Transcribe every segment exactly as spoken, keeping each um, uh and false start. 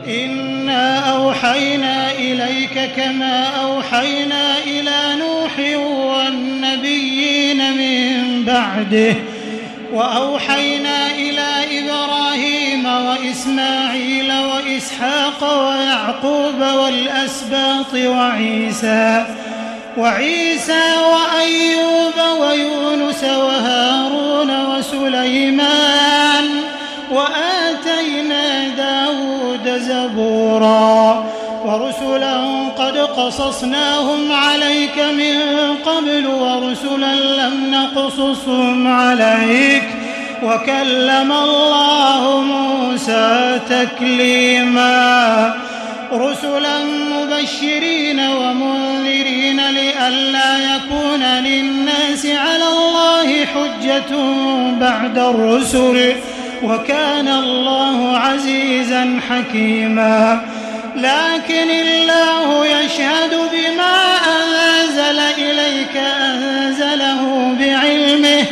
إنا أوحينا إليك كما أوحينا إلى نوح والنبيين من بعده وأوحينا إلى إبراهيم وإسماعيل وإسحاق ويعقوب والأسباط وعيسى وعيسى وأيوب ويونس وهارون وسليمان وآتينا داود زبورا ورسلا قد قصصناهم عليك من قبل ورسلا لم نقصصهم عليك وكلم الله موسى تكليما رسلا مبشرين ومنذرين لئلا يكون للناس على الله حجة بعد الرسل وكان الله عزيزا حكيما لكن الله يشهد بما أنزل إليك أنزله بعلمه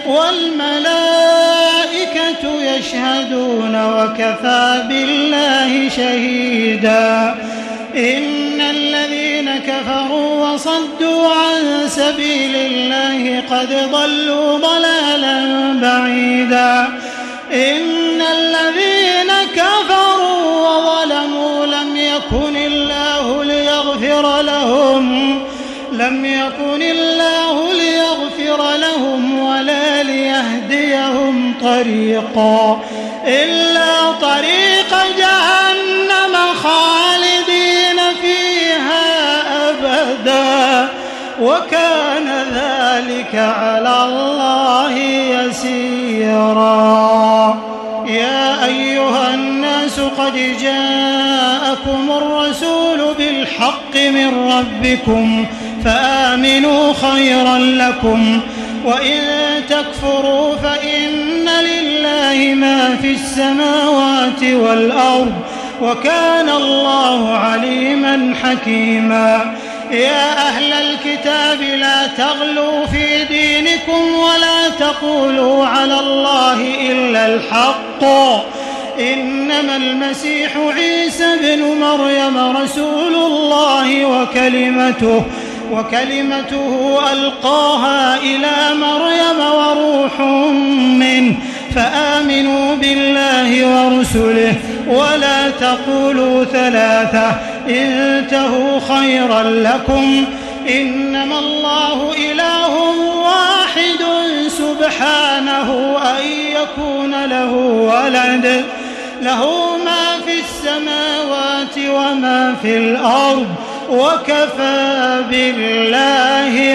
والملائكة يشهدون وكفى بالله شهيدا إن الذين كفروا وصدوا عن سبيل الله قد ضلوا ضلالا بعيدا إن الذين كفروا وظلموا لم يكن الله ليغفر لهم لم يكن الله ليغفر لهم ولا ليهديهم طريقا إلا طريق جهنم خالدين فيها أبدا وكان ذلك على الله يسيرا يا أيها الناس قد جاءكم الرسول بالحق من ربكم فآمنوا خيرا لكم وإن تكفروا فإن لله ما في السماوات والأرض وكان الله عليما حكيما يا أهل الكتاب لا تغلوا في دينكم ولا تقولوا على الله إلا الحق إنما المسيح عيسى بن مريم رسول الله وكلمته وكلمته ألقاها إلى مريم وروح منه فآمنوا بالله ورسله ولا تقولوا ثلاثة انتهوا خيرا لكم إنما الله إله واحد سبحانه أن يكون له ولد له ما في السماوات وما في الأرض وكفى بالله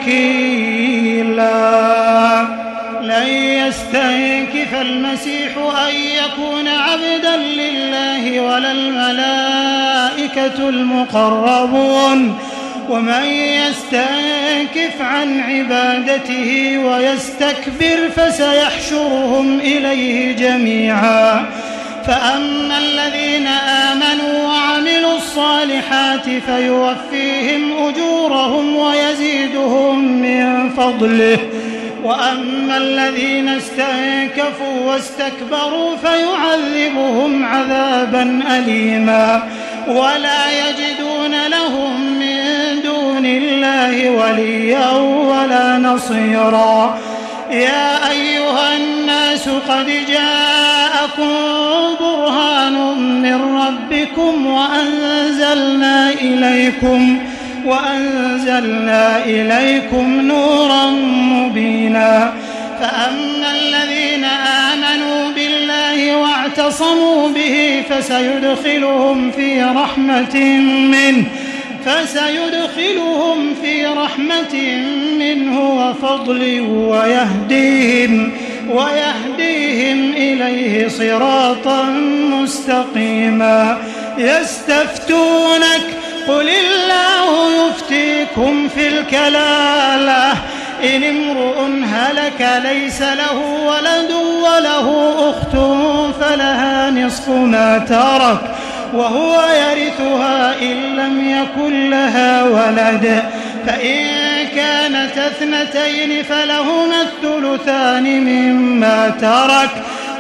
وكيلا لن يستنكف المسيح أن يكون عبدا لله ولا الملائكة المقربون ومن يستنكف عن عبادته ويستكبر فسيحشرهم إليه جميعا فأما الذين آمنوا وعملوا الصالحات فيوفيهم أجورهم ويزيدهم من فضله وأما الذين استنكفوا واستكبروا فيعذبهم عذابا أليما ولا يجدون لهم من دون الله وليا ولا نصيرا يا أيها الناس قد جاءكم برهان من ربكم وأنزلنا إليكم وأنزلنا إليكم نورا مبينا فأما الذين آمنوا بالله واعتصموا به فسيدخلهم في رحمة منه فسيدخلهم في رحمة منه وفضل ويهديهم ويهديهم إليه صراطا مستقيما يستفتونك قل الله يفتيكم في الكلالة إن امرؤ هلك ليس له ولد وله أخت فلها نصف ما ترك وهو يرثها إن لم يكن لها ولد فإن كانت اثنتين فلهما الثلثان مما ترك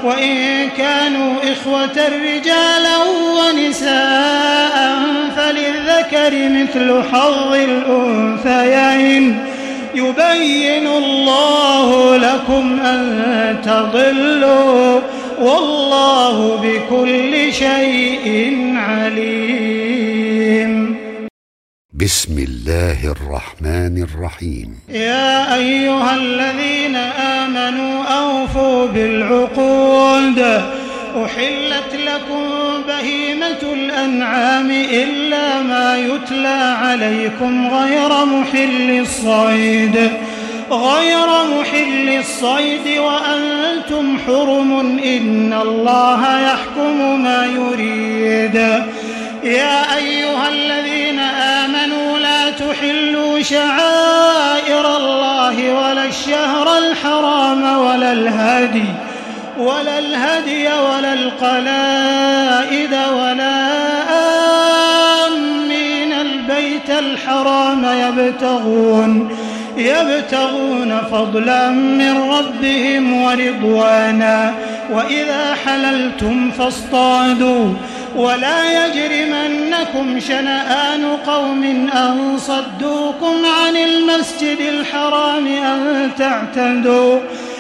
وإن كانوا إخوة رجالا ونساء فللذكر مثل حظ الأنثيين يبين الله لكم أن تضلوا والله بكل شيء عليم. بسم الله الرحمن الرحيم. يا أيها الذين آمنوا أوفوا بالعقود أحلت لكم بهيمة الأنعام إلا ما يتلى عليكم غير محل الصيد غير محل الصيد وأنتم حرم إن الله يحكم ما يريد. يا أيها الذين آمنوا لا تحلوا شعائر الله ولا الشهر الحرام ولا الهدي ولا الهدي ولا القلائد ولا آمين البيت الحرام يبتغون يبتغون فضلا من ربهم ورضوانا وإذا حللتم فاصطادوا ولا يجرمنكم شنآن قوم أن صدوكم عن المسجد الحرام أن تعتدوا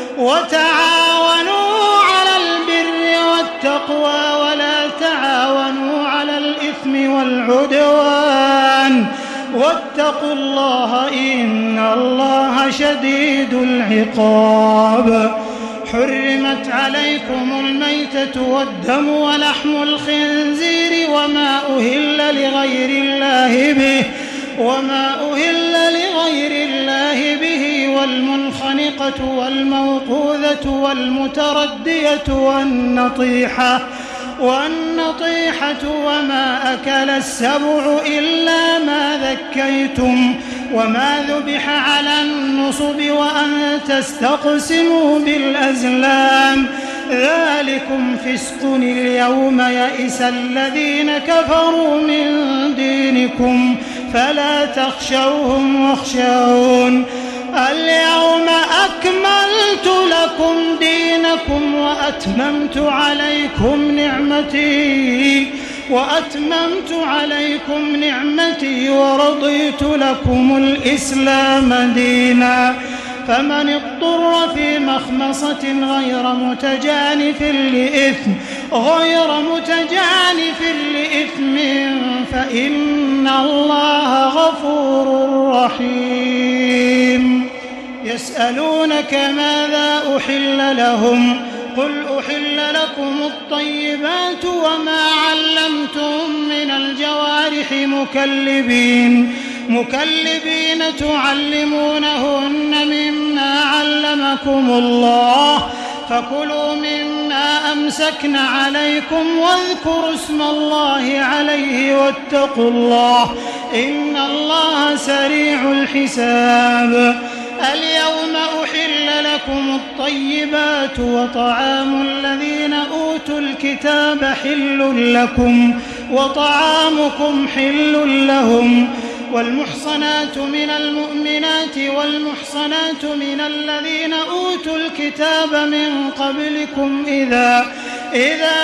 وتعاونوا على البر والتقوى ولا تعاونوا على الإثم والعدوان واتقوا الله إن الله شديد العقاب. حرمت عليكم الميتة والدم ولحم الخنزير وما أهل لغير الله به وما أهل لغير الله به والمنخنقة والموقوذة والمتردية والنطيحة والنطيحة وما أكل السبع إلا ما ذكيتم وما ذبح على النصب وأن تستقسموا بالأزلام ذلكم فسق. اليوم يئس الذين كفروا من دينكم فلا تخشوهم واخشون. اليوم أكملت لكم دينكم وأتممت عليكم نعمتي وأتممت عليكم نعمتي ورضيت لكم الإسلام دينا. فمن اضطر في مخمصة غير متجانف لإثم غير متجانف لإثم فإن الله غفور رحيم. يسألونك ماذا أحل لهم قل أحل لكم الطيبات وما علمتم من الجوارح مكلبين مكلبين تعلمونهن مما علمكم الله فكلوا مما أمسكن عليكم واذكروا اسم الله عليه واتقوا الله إن الله سريع الحساب. اليوم أحل لكم الطيبات وطعام الذين أوتوا الكتاب حل لكم وطعامكم حل لهم والمحصنات من المؤمنات والمحصنات من الذين أوتوا الكتاب من قبلكم إذا إذا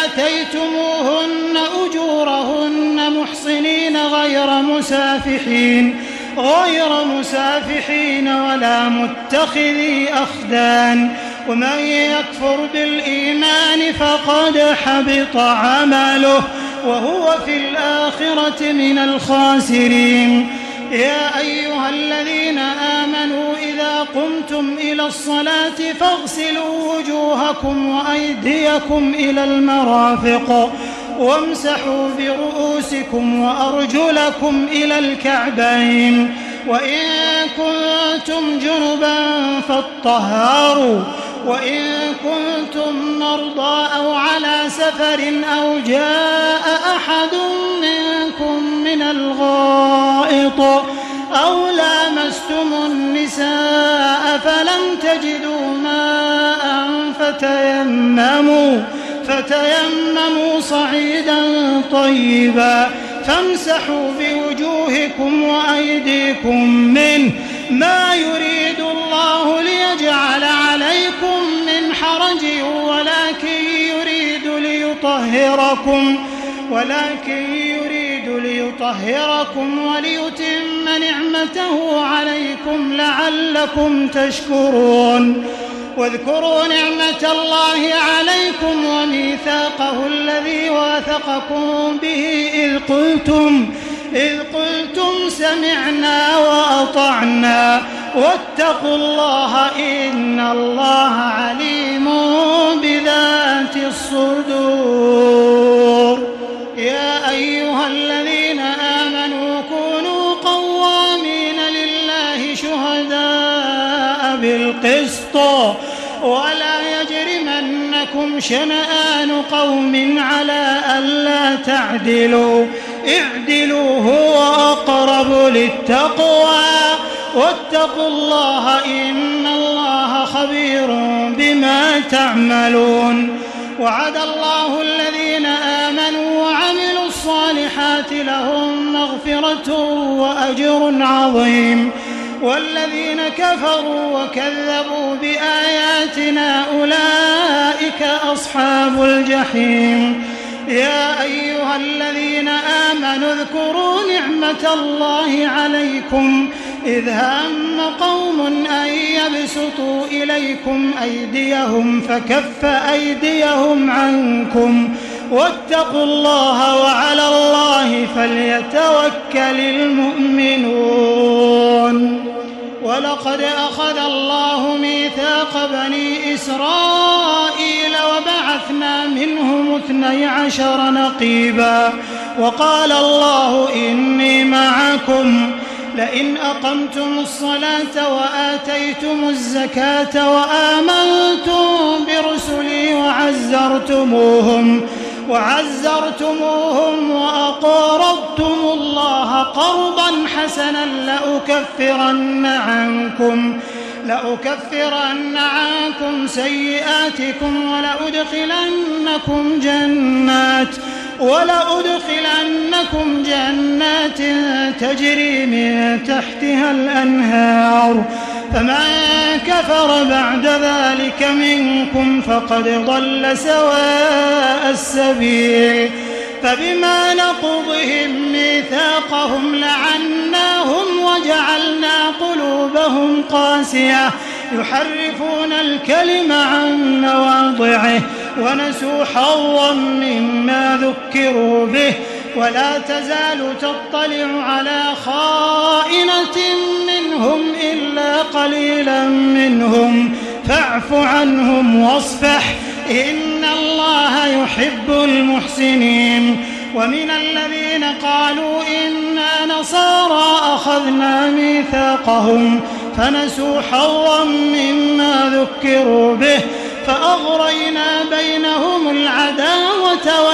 آتيتموهن أجورهن محصنين غير مسافحين غير مسافحين ولا متخذي أخدان ومن يكفر بالإيمان فقد حبط عمله وهو في الآخرة من الخاسرين. يا أيها الذين آمنوا إذا قمتم إلى الصلاة فاغسلوا وجوهكم وأيديكم إلى المرافق وامسحوا برؤوسكم وأرجلكم إلى الكعبين وإن كنتم جنبا فاطهروا وإن كنتم مرضى أو على سفر أو جاء أحد منكم من الغائط أو لامستم النساء فلم تجدوا ماء فتيمموا فتيمموا صعيدا طيبا فامسحوا بوجوهكم وأيديكم منه ما يريد الله ليجعل عليكم من حرج حرج ولكن يريد ليطهركم ولكن يريد ليطهركم وليتم نعمته عليكم لعلكم تشكرون. واذكروا نعمة الله عليكم وميثاقه الذي واثقكم به إذ قلتم إذ قلتم سمعنا وأطعنا واتقوا الله إن الله عليم بذات الصدور. يا أيها الذين آمنوا كونوا قوامين لله شهداء بالقسط ولا يجرمنكم شنآن قوم على ألا تعدلوا اعدلوا هو أقرب للتقوى واتقوا الله إن الله خبير بما تعملون. وعد الله الذين آمنوا وعملوا الصالحات لهم مغفرة وأجر عظيم والذين كفروا وكذبوا بآياتنا أولئك أصحاب الجحيم. يا أيها الذين آمنوا اذكروا نعمة الله عليكم إذ هم قوم أن يبسطوا إليكم أيديهم فكف أيديهم عنكم واتقوا الله وعلى الله فليتوكل المؤمنون. ولقد أخذ الله ميثاق بني إسرائيل وبعثنا منهم اثني عشر نقيبا وقال الله إني معكم لئن أقمتم الصلاة وآتيتم الزكاة وآمنتم برسلي وعزرتموهم وعزرتموهم وأقرضتم الله قرضا حسنا لأكفرن عنكم لأكفرن عنكم سيئاتكم ولأدخلنكم جنات ولأدخلنكم جنات تجري من تحتها الأنهار فمن كفر بعد ذلك منكم فقد ضل سواء السبيل. فبما نقضهم ميثاقهم لعناهم وجعلنا قلوبهم قاسية يحرفون الكلم عن مواضعه ونسوا حظا مما ذكروا به ولا تزال تطلع على خائنة منهم إلا قليلا منهم فاعف عنهم واصفح إن الله يحب المحسنين. ومن الذين قالوا إنا نصارى أخذنا ميثاقهم فنسوا حظا مما ذكروا به فأغرينا بينهم العداوة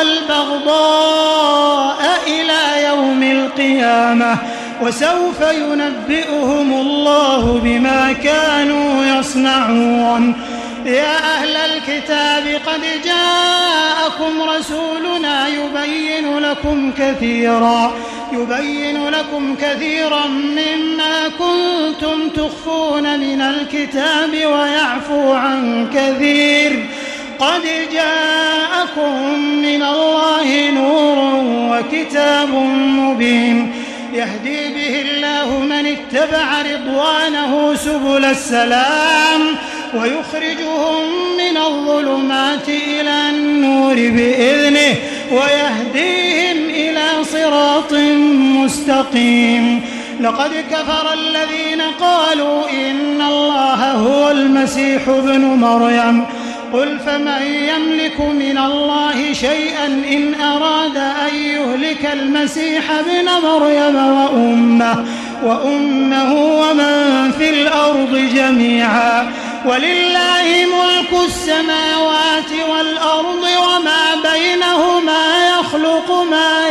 والبغضاء إلى يوم القيامة وسوف ينبئهم الله بما كانوا يصنعون. يا أهل الكتاب قد جاءكم رسولنا يبين لكم كثيرا يبين لكم كثيرا مما كنتم تخفون من الكتاب ويعفو عن كثير قد جاءكم من الله نور وكتاب مبين يهدي به الله من اتبع رضوانه سبل السلام ويخرجهم من الظلمات إلى النور بإذنه ويهديهم إلى صراط مستقيم. لقد كفر الذين قالوا إن الله هو المسيح ابن مريم قل فمن يملك من الله شيئا إن أراد أن يهلك المسيح ابن مريم وأمه وأمه ومن في الأرض جميعا ولله ملك السماوات والأرض وما بينهما يخلق ما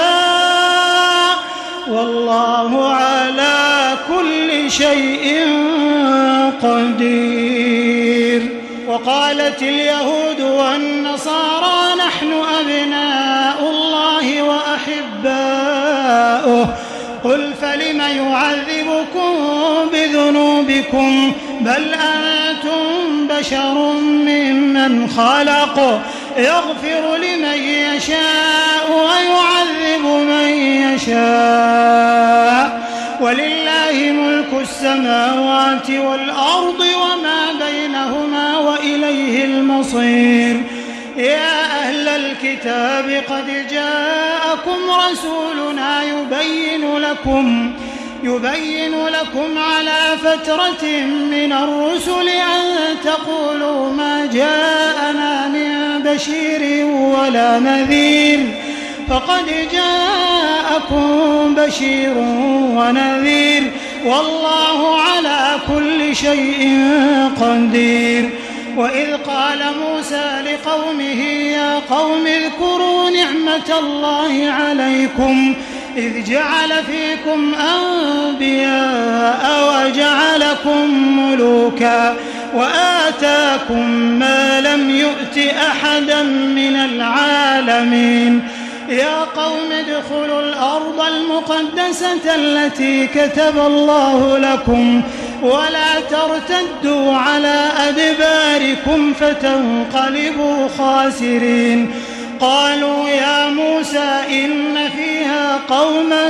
يشاء والله على كل شيء قدير. وقالت اليهود والنصارى نحن أبناء الله وأحباؤه قل فلم يعذبكم بذنوبكم بل أنتم بشر ممن خلق يغفر لمن يشاء ويعذب من يشاء ولله ملك السماوات والأرض وما بينهما وإليه المصير. يا أهل الكتاب قد جاءكم رسولنا يبين لكم يبين لكم على فترة من الرسل أن تقولوا ما جاءنا من بشير ولا نذير فقد جاءكم بشير ونذير والله على كل شيء قدير. وإذ قال موسى لقومه يا قوم اذكروا نعمة الله عليكم إذ جعل فيكم أنبياء وجعلكم ملوكا وآتاكم ما لم يؤت أحدا من العالمين. يا قوم ادخلوا الأرض المقدسة التي كتب الله لكم ولا ترتدوا على أدباركم فتنقلبوا خاسرين. قالوا يا موسى إن فيها قوما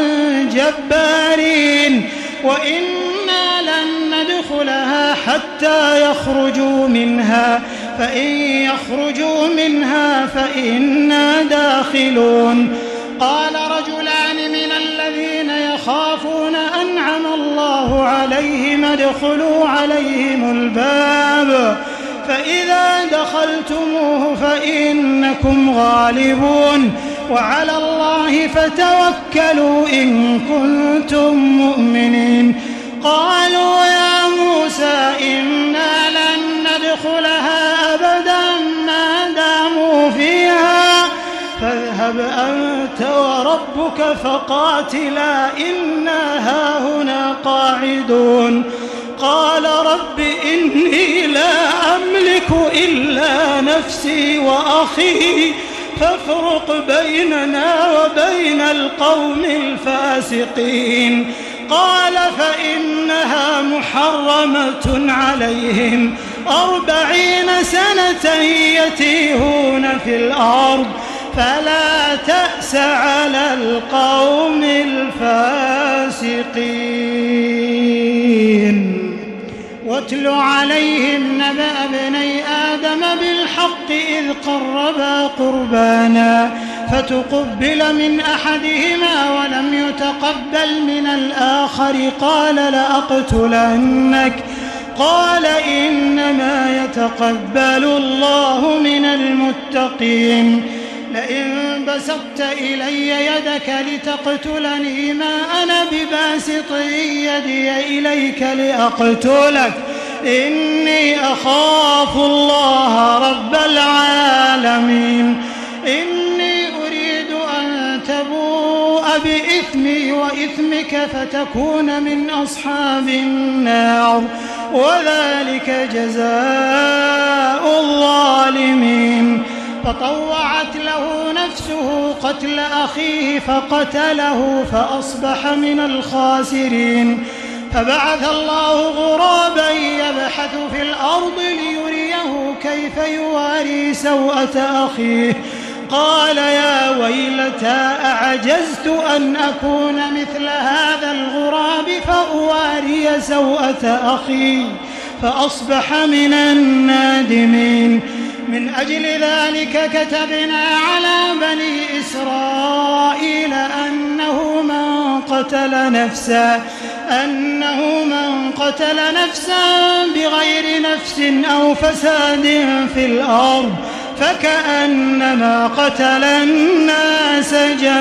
جبارين وإنا لن ندخلها حتى يخرجوا منها فإن يخرجوا منها فإنا داخلون. قال رجلان من الذين يخافون أنعم الله عليهم ادخلوا عليهم الباب فإذا دخلتموه فإنكم غالبون وعلى الله فتوكلوا إن كنتم مؤمنين. قالوا يا موسى إنا لن ندخلها أبدا ما داموا فيها فاذهب أنت وربك فقاتلا إنا هاهنا قاعدون. قال رب إني لا أملك إلا نفسي وأخي فافرق بيننا وبين القوم الفاسقين. قال فإنها محرمة عليهم أربعين سنة يتيهون في الأرض فلا تأس على القوم الفاسقين. واتل عليهم نبأ ابني آدم بالحق إذ قربا قربانا فتقبل من أحدهما ولم يتقبل من الآخر قال لأقتلنك قال إنما يتقبل الله من المتقين. لئن بسطت إلي يدك لتقتلني ما أنا بباسط يدي إليك لأقتلك إني أخاف الله رب العالمين. إني أريد أن تبوء بإثمي وإثمك فتكون من أصحاب النار وذلك جزاء الظالمين. فطوعت له نفسه قتل أخيه فقتله فأصبح من الخاسرين. فبعث الله غرابا يبحث في الأرض ليريه كيف يواري سوءة أخيه قال يا ويلتى أعجزت أن أكون مثل هذا الغراب فأواري سوءة أخي فأصبح من النادمين. من أجل ذلك كتبنا على بني إسرائيل أنه من قتل نفسا أنه من قتل نفسا بغير نفس أو فساد في الأرض فكأنما قتل الناس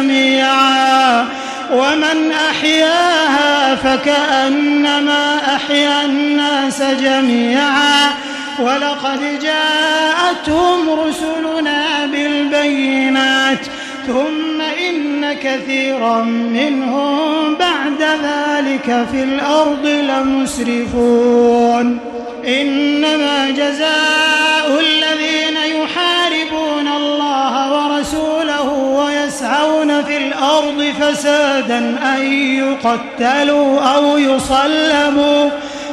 جميعا ومن أحياها فكأنما أحيا الناس جميعا ولقد جاءتهم رسلنا بالبينات ثم إن كثيرا منهم بعد ذلك في الأرض لمسرفون. إنما جزاء الذين يحاربون الله ورسوله ويسعون في الأرض فسادا أن يقتلوا أو يصلبوا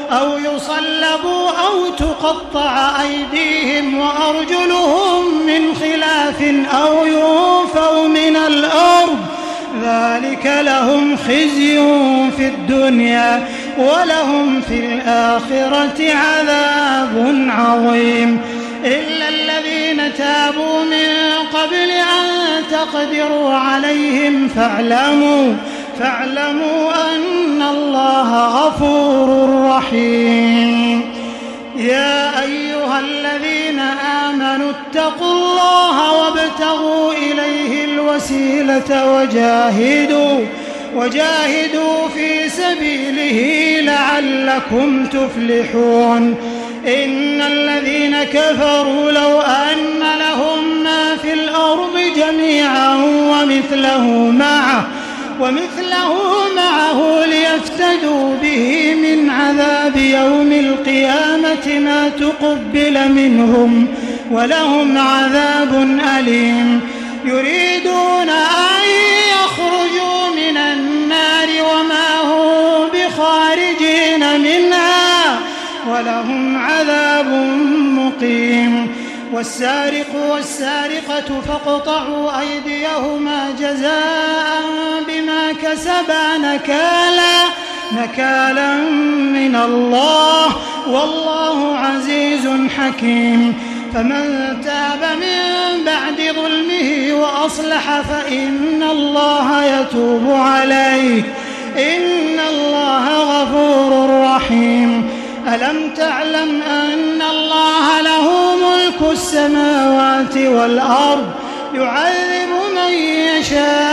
أو يصلبوا أو تقطع أيديهم وأرجلهم من خلاف أو ينفوا من الأرض ذلك لهم خزي في الدنيا ولهم في الآخرة عذاب عظيم إلا الذين تابوا من قبل أن تقدروا عليهم فاعلموا فاعلموا أن الله غفور رحيم يا أيها الذين آمنوا اتقوا الله وابتغوا إليه الوسيلة وجاهدوا وجاهدوا في سبيله لعلكم تفلحون إن الذين كفروا لو أن لهم ما في الأرض جميعا ومثله معه ومثله معه ليفتدوا به من عذاب يوم القيامة ما تقبل منهم ولهم عذاب أليم يريدون أن يخرجوا من النار وما هم بخارجين منها ولهم عذاب مقيم والسارق والسارقة فاقطعوا أيديهما جزاء بما كسبا نكالا نكالا من الله والله عزيز حكيم فمن تاب من بعد ظلمه وأصلح فإن الله يتوب عليه إن الله غفور رحيم ألم تعلم أن الله له ملك السماوات والأرض يعذب من يشاء